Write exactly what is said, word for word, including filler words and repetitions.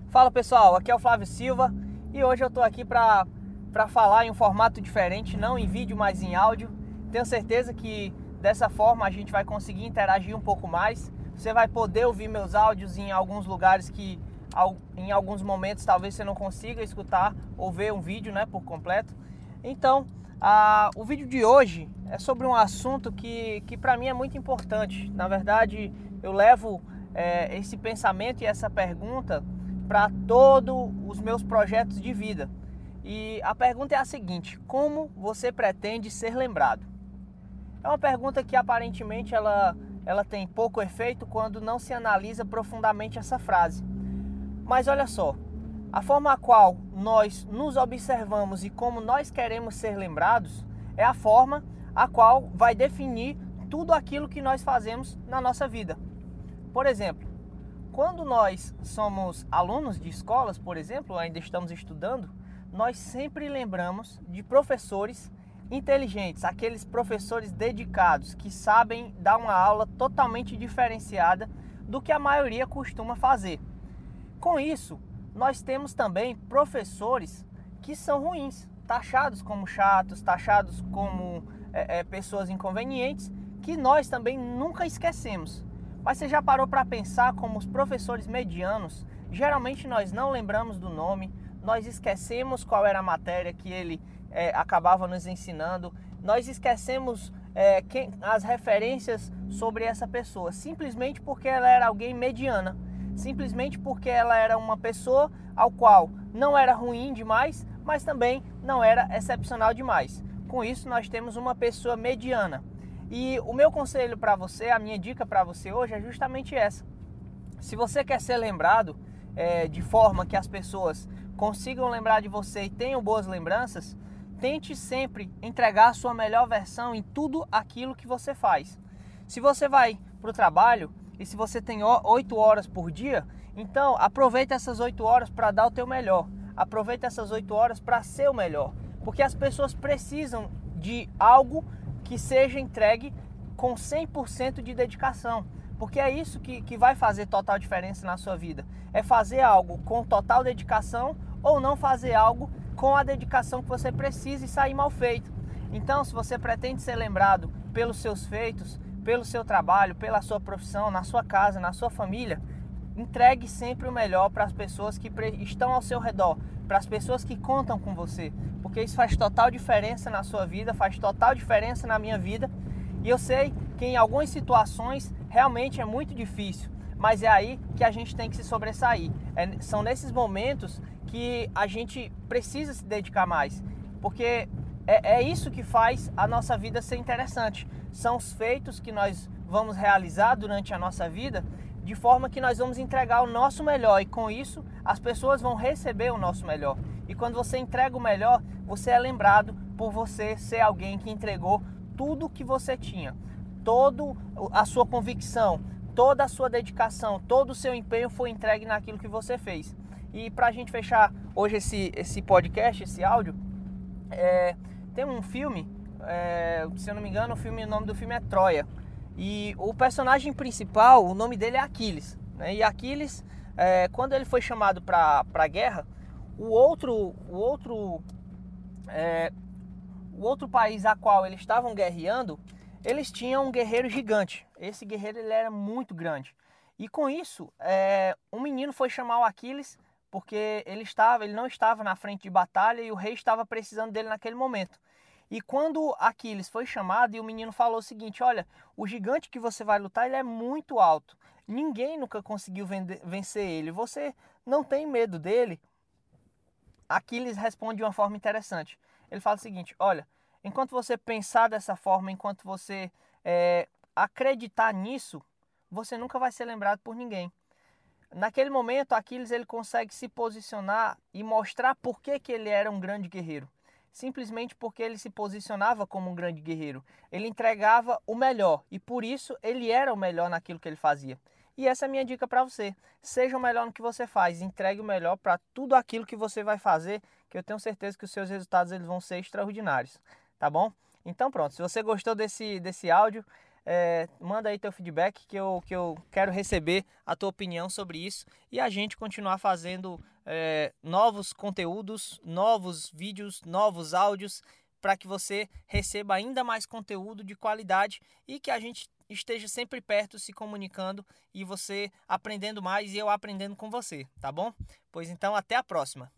Fala pessoal, aqui é o Flávio Silva e hoje eu tô aqui para para falar em um formato diferente, não em vídeo, mas em áudio. Tenho certeza que dessa forma a gente vai conseguir interagir um pouco mais. Você vai poder ouvir meus áudios em alguns lugares que em alguns momentos talvez você não consiga escutar ou ver um vídeo, né, por completo. Então, a, o vídeo de hoje é sobre um assunto que, que para mim é muito importante. Na verdade, eu levo é, esse pensamento e essa pergunta para todos os meus projetos de vida. E a pergunta é a seguinte: como você pretende ser lembrado? É uma pergunta que aparentemente ela, ela tem pouco efeito quando não se analisa profundamente essa frase. Mas olha só, a forma a qual nós nos observamos e como nós queremos ser lembrados é a forma a qual vai definir tudo aquilo que nós fazemos na nossa vida. Por exemplo, quando nós somos alunos de escolas, por exemplo, ainda estamos estudando, nós sempre lembramos de professores inteligentes, aqueles professores dedicados que sabem dar uma aula totalmente diferenciada do que a maioria costuma fazer. Com isso, nós temos também professores que são ruins, taxados como chatos, taxados como é, é, pessoas inconvenientes, que nós também nunca esquecemos. Mas você já parou para pensar como os professores medianos, geralmente nós não lembramos do nome, nós esquecemos qual era a matéria que ele é, acabava nos ensinando, nós esquecemos é, quem, as referências sobre essa pessoa, simplesmente porque ela era alguém mediana. Simplesmente porque ela era uma pessoa ao qual não era ruim demais, mas também não era excepcional demais. Com isso, nós temos uma pessoa mediana. E o meu conselho para você, a minha dica para você hoje é justamente essa. Se você quer ser lembrado é, de forma que as pessoas consigam lembrar de você e tenham boas lembranças, tente sempre entregar a sua melhor versão em tudo aquilo que você faz. Se você vai para o trabalho, e se você tem oito horas por dia, então aproveita essas oito horas para dar o teu melhor. Aproveita essas oito horas para ser o melhor. Porque as pessoas precisam de algo que seja entregue com cem por cento de dedicação. Porque é isso que, que vai fazer total diferença na sua vida. É fazer algo com total dedicação ou não fazer algo com a dedicação que você precisa e sair mal feito. Então, se você pretende ser lembrado pelos seus feitos, pelo seu trabalho, pela sua profissão, na sua casa, na sua família, entregue sempre o melhor para as pessoas que estão ao seu redor, para as pessoas que contam com você, porque isso faz total diferença na sua vida, faz total diferença na minha vida, e eu sei que em algumas situações realmente é muito difícil, mas é aí que a gente tem que se sobressair. É, são nesses momentos que a gente precisa se dedicar mais, porque é, é isso que faz a nossa vida ser interessante. São os feitos que nós vamos realizar durante a nossa vida, de forma que nós vamos entregar o nosso melhor, e com isso as pessoas vão receber o nosso melhor. E quando você entrega o melhor, você é lembrado por você ser alguém que entregou tudo o que você tinha, toda a sua convicção, toda a sua dedicação, todo o seu empenho foi entregue naquilo que você fez. E para a gente fechar hoje esse, esse podcast, esse áudio, é, tem um filme, É, se eu não me engano, o, filme, o nome do filme é Troia. E o personagem principal, o nome dele é Aquiles, né? E Aquiles, é, quando ele foi chamado para a guerra, o outro, o, outro, é, o outro país a qual eles estavam guerreando, eles tinham um guerreiro gigante. Esse guerreiro ele era muito grande. E com isso, é, um menino foi chamar o Aquiles porque ele, estava, ele não estava na frente de batalha e o rei estava precisando dele naquele momento. E quando Aquiles foi chamado e o menino falou o seguinte: olha, o gigante que você vai lutar, ele é muito alto. Ninguém nunca conseguiu vencer ele. Você não tem medo dele? Aquiles responde de uma forma interessante. Ele fala o seguinte: olha, enquanto você pensar dessa forma, enquanto você é, acreditar nisso, você nunca vai ser lembrado por ninguém. Naquele momento, Aquiles ele consegue se posicionar e mostrar por que, que ele era um grande guerreiro. Simplesmente porque ele se posicionava como um grande guerreiro. Ele entregava o melhor e por isso ele era o melhor naquilo que ele fazia. E essa é a minha dica para você. Seja o melhor no que você faz, entregue o melhor para tudo aquilo que você vai fazer, que eu tenho certeza que os seus resultados eles vão ser extraordinários, tá bom? Então pronto, se você gostou desse, desse áudio, É, manda aí teu feedback que eu, que eu quero receber a tua opinião sobre isso e a gente continuar fazendo é, novos conteúdos, novos vídeos, novos áudios para que você receba ainda mais conteúdo de qualidade e que a gente esteja sempre perto se comunicando e você aprendendo mais e eu aprendendo com você, tá bom? Pois então, até a próxima!